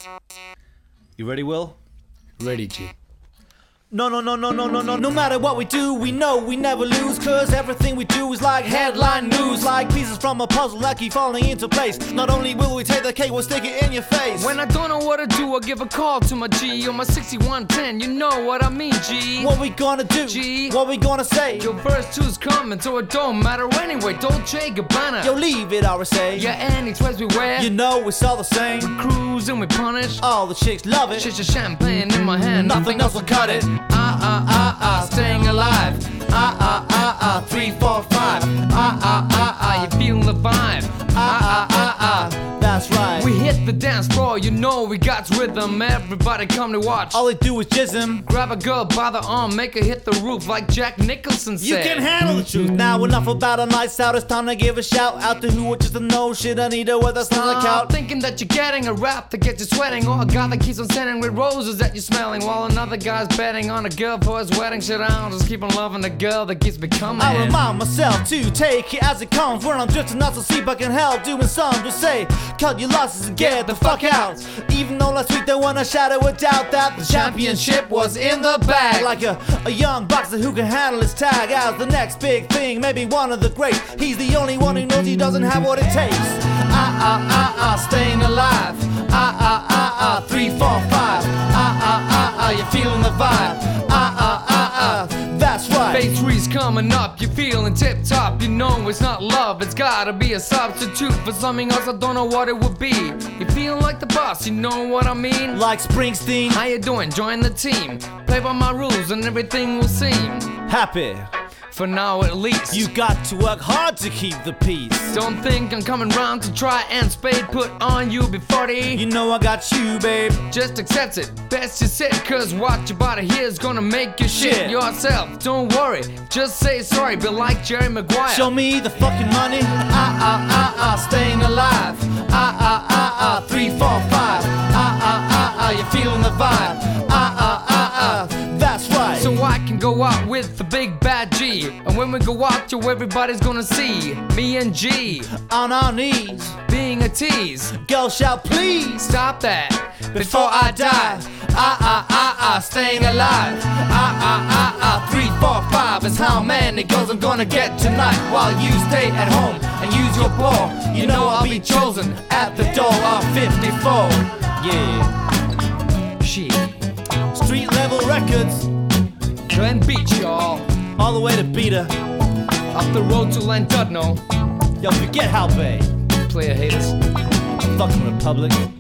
You ready, Will? Ready, G. No matter what we do, we know we never lose. Cause everything we do is like headline news. Like pieces from a puzzle that keep falling into place. Not only will we take the cake, we'll stick it in your face. When I don't know what to do, I give a call to my G on my 6110. You know what I mean, G. What we gonna do? G. What we gonna say? Your verse 2's coming, so it don't matter anyway. Dolce Gabbana. Yo, leave it, RSA. Yeah, any twice we wear. You know it's all the same. We cruise and we punish. All the chicks love it. Shit, champagne in my hand. Nothing else will cut it. Staying alive. 3, 4, 5. You feeling the vibe. That's right. We hit the dance floor, you know we got rhythm. Everybody come to watch. All they do is jism. Grab a girl by the arm, make her hit the roof like Jack Nicholson said. You can handle the truth. Now enough about a nights out. It's time to give a shout out to who would just know shit. Anita with us on the couch. Thinking that you're getting a rap that gets you sweating, or a guy that keeps on sending red roses that you're smelling, while another guy's betting on a girl for his wedding. Shit, I'll just keep on loving the girl that keeps me coming. I remind myself to take it as it comes. When I'm drifting out to see if I can help doing some. Just say, cut your losses and get the fuck out. Even though last week they won a shadow of doubt that the championship was in the bag. Like a young boxer who can handle his tag as the next big thing, maybe one of the greats. He's the only one who knows he doesn't have what it takes. Staying alive. 3, 4, 5. You're feeling the vibe. That's right. Phase 3's coming up, you're feeling tip top. You know it's not love, it's gotta be a substitute for something else. I don't know what it would be. You feeling like the boss, you know what I mean? Like Springsteen. How you doing? Join the team. Play by my rules and everything will seem happy. For now at least. You got to work hard to keep the peace. Don't think I'm coming round to try and spade put on you before the. You know I got you, babe. Just accept it, best you sit. Cause what you bought here is gonna make you shit yourself. Don't worry, just say sorry. Be like Jerry Maguire. Show me the fucking money. Staying alive. 3, 4, 5. You're feeling the vibe. That's right. So I can go out with the big bad G, and when we go out, yo, everybody's gonna see me and G on our knees, being a tease. Girl, shout please. Stop that before I die. Staying alive. 3, 4, 5 is how many girls I'm gonna get tonight. While you stay at home and use your ball, you know I'll be chosen at the door of 54. Yeah. Shit. Street level records. Glen Beach, y'all. All the way to Beta. Up the road to Llandudno. Yo, forget how big. Player haters. Fucking Republic.